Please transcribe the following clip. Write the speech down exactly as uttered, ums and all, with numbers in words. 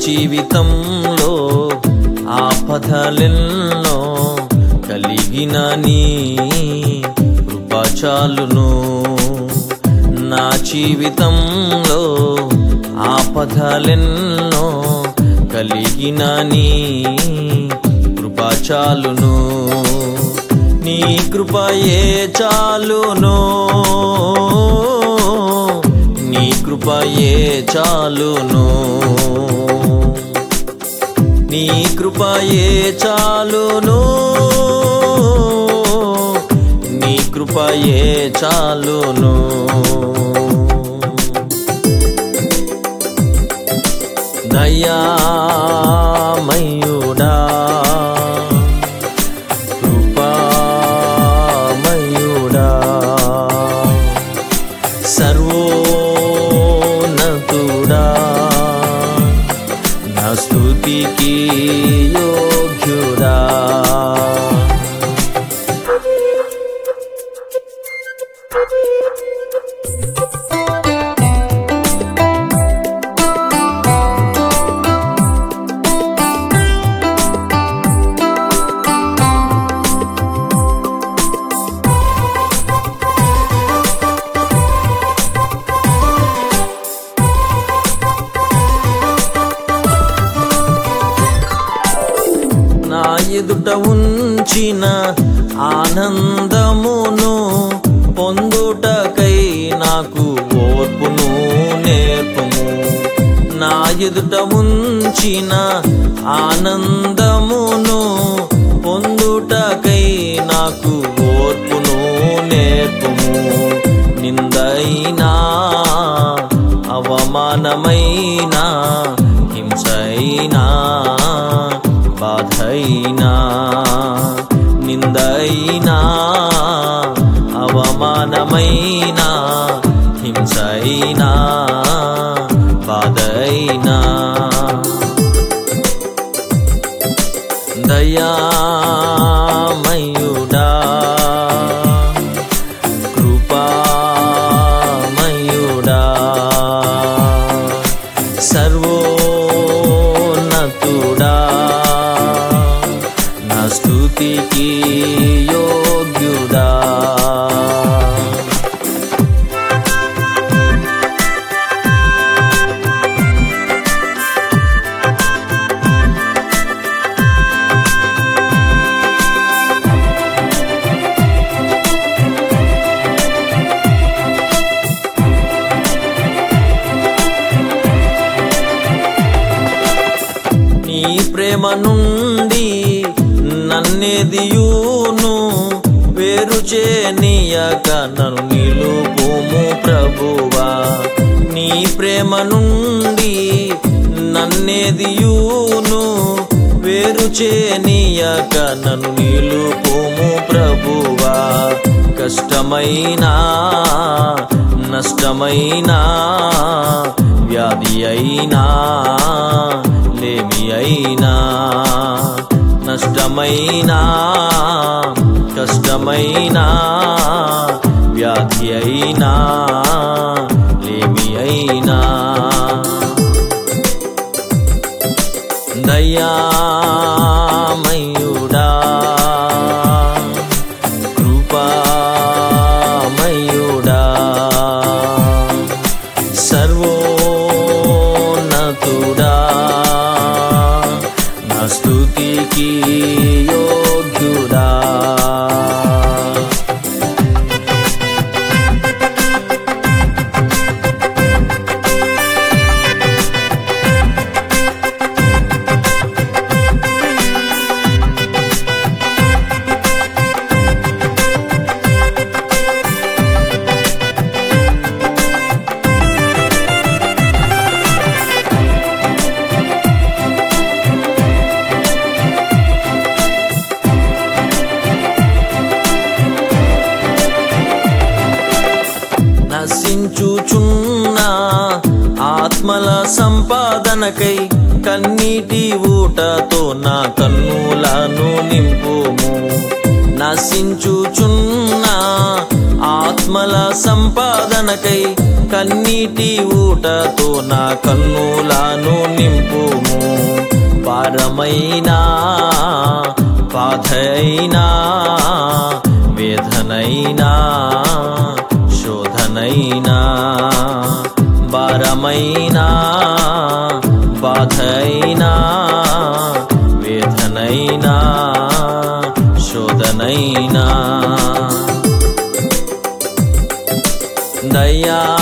జీవితంలో ఆపదలెన్నో కలిగిన నీ కృప చాలును. నా జీవితంలో ఆపదలెన్నో కలిగిన నీ కృప చాలును. నీ కృపయే చాలును, నీ కృపయే చాలును, నీ కృపయే చాలును, నీ కృపయే చాలును. దయామయుడా కృపామయుడా సర్వోన్నతుడా నా స్తుతికి యోగ్యుడా. నా ఎదుట ఉంచిన ఆనందమును పొందుటకై నాకు ఓర్పును నేర్పుము. నా ఎదుట ఉంచిన ఆనందమును పొందుటకై నాకు ఓర్పును నేర్పుము. నిందైనా అవమానమైనా హింసైనా బాధైనా నిందైనా అవమానమైనా హింసైనా బాధైనా దయామయుడా కృపామయుడా సర్వోన్నతుడా నా స్తుతికి యోగ్యుడా. నీ ప్రేమ నుండి నన్నెదియును వేరు చేయనీయక నన్ను నిలుపుము ప్రభువా. నీ ప్రేమ నుండి నన్నెదియును వేరు చేయనీయక నన్ను నిలుపుము ప్రభువా. కష్టమైనా నష్టమైనా వ్యాధి అయినా లేమి అయినా నష్టమైనా కష్టమైనా వ్యాధి అయినా లేమి అయినా దయామయుడా కృపామయుడా సర్వోన్నతుడా నా స్తుతికి యోగ్యుడా. నశించుచున్న ఆత్మల సంపాదనకై కన్నీటి ఊటతో నా కన్నులను నింపుము. నశించుచున్న ఆత్మ ఆత్మల సంపాదనకై కన్నీటి ఊటతో నా కన్నులను నింపుము. భారమైనా బాధైనా వేదనైనా శోధనైనా, భారమైనా బాధైనా వేదనైనా శోధనైనా, దయా